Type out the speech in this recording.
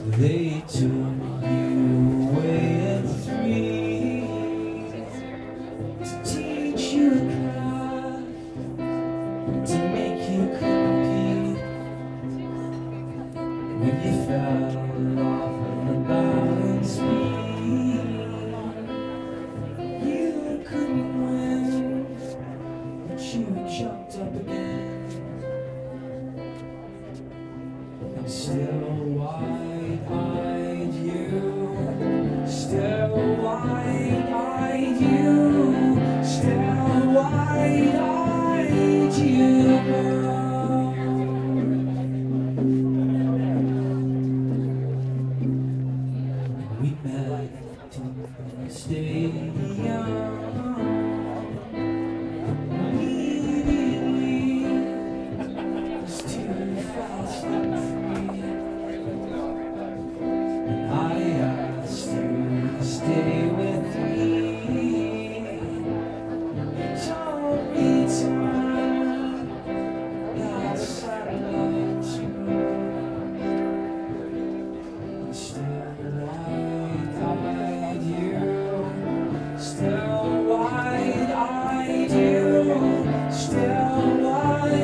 They took you away at 3 to teach you a class, to make you compete. When you fell off of the balance beam, you couldn't win, but you jumped up again. And still wide-eyed you, still wide-eyed you, still wide-eyed you, girl. We met in the stadium. Stay with me. Told me to outside of you. Still wide-eyed you. Still wide-eyed you. Still wide-eyed